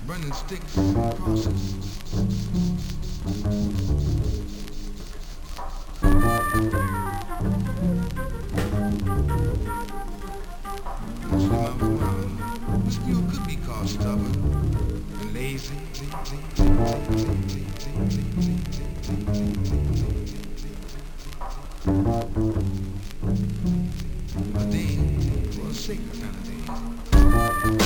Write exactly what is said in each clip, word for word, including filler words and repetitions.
burning sticks and crosses. Mostly my, my, my skill could be called stubborn and lazy. But they were a sacred kind of thing.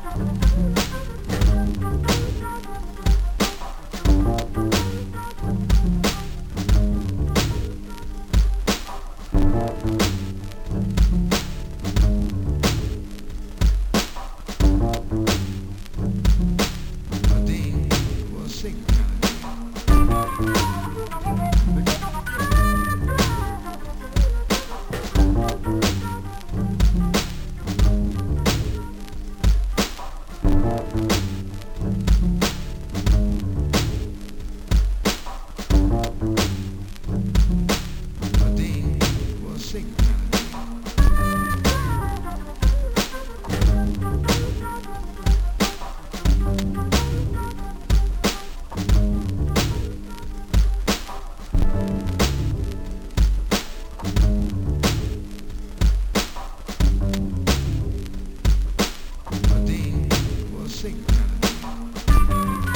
But they were a sacred kind of thing. But they were a sacred kind of thing. But they were a sacred kind of thing.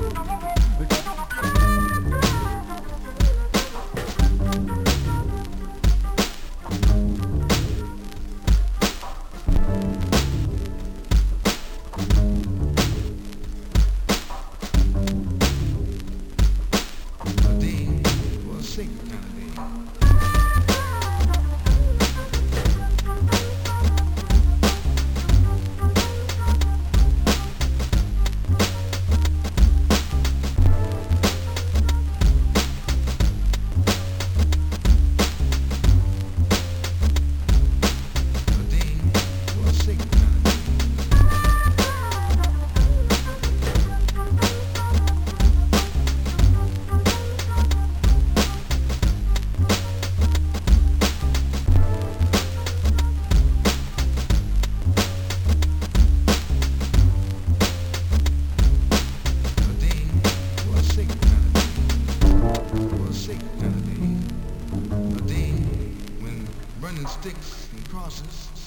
But they were a sacred kind of thing. But they were a sacred kind of thing. But they were a sacred kind of thing. Were a sacred kind of thing. But they, when burning sticks and crosses,